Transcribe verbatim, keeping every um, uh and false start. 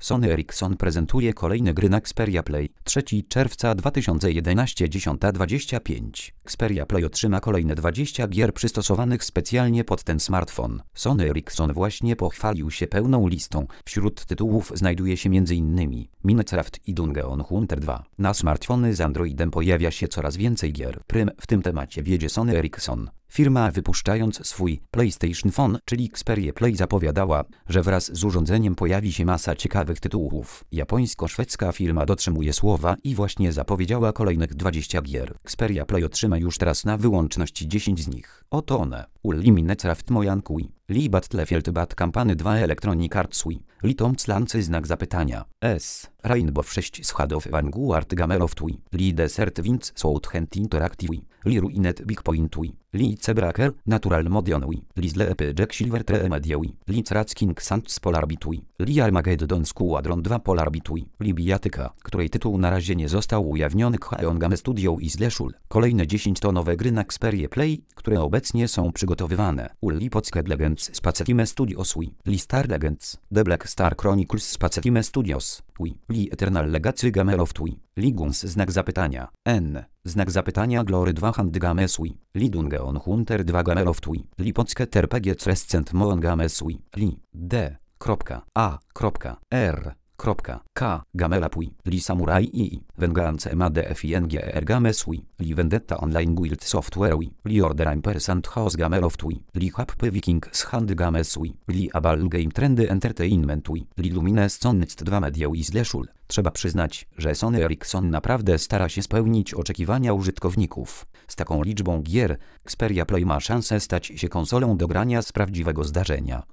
Sony Ericsson prezentuje kolejne gry na Xperia Play. trzeciego czerwca dwa tysiące jedenastego, dziesiąta dwadzieścia pięć. Xperia Play otrzyma kolejne dwadzieścia gier przystosowanych specjalnie pod ten smartfon. Sony Ericsson właśnie pochwalił się pełną listą. Wśród tytułów znajduje się między innymi Minecraft i Dungeon Hunter dwa. Na smartfony z Androidem pojawia się coraz więcej gier. Prym w tym temacie wiedzie Sony Ericsson. Firma, wypuszczając swój PlayStation Phone, czyli Xperia Play, zapowiadała, że wraz z urządzeniem pojawi się masa ciekawych tytułów. Japońsko-szwedzka firma dotrzymuje słowa i właśnie zapowiedziała kolejnych dwadzieścia gier. Xperia Play otrzyma już teraz na wyłączność dziesięć z nich. Oto one: Uli Minecraft Mojankui, Li Battlefield Bad Company dwa Electronic Arts Wii, Li Tomslancy znak zapytania, S, Rainbow sześć Shades of Vanguard Gameloft Wii, Li Desert Winds Southend Interactive Wii, Li Ruined Big Point Wii, Li Cebraker Natural Motion Wii, Li Sleepy Jack Silver Tree Media Wii, Li Crats King Sands Polar Beat Wii, Li Armageddon Squadron dwa Polar Beat Wii, Li Bijatyka, której tytuł na razie nie został ujawniony, Khaeon Game Studio i Zleszul. Kolejne dziesięć to nowe gry na Xperia Play, które obecnie są przygotowywane. Uli Pocket Legends Spacetime Studios Wii, Li Star Legends, The Black Star Chronicles Spacetime Studios Wii, Li Eternal Legacy Gameloft Wii, Li Guns znak zapytania, N, znak zapytania Glory dwa Hand Games Wii, Li Dungeon Hunter dwa Gameloft Wii, Li Pocket R P G Crescent Moon Games Wii, Li D. A. R. K. Gamelap Wii, Li Samurai I. Vengeance M A D F I N G R Games Wii, Li Vendetta Online Guild Software Wii, Li Order Ampersand Chaos Gameloft Wii, Li Happy Vikings Hand Games Wii, Li Abal Game Trendy Entertainment Wii, Li Luminescence dwa Media Wii Zleszul. Trzeba przyznać, że Sony Ericsson naprawdę stara się spełnić oczekiwania użytkowników. Z taką liczbą gier Xperia Play ma szansę stać się konsolą do grania z prawdziwego zdarzenia.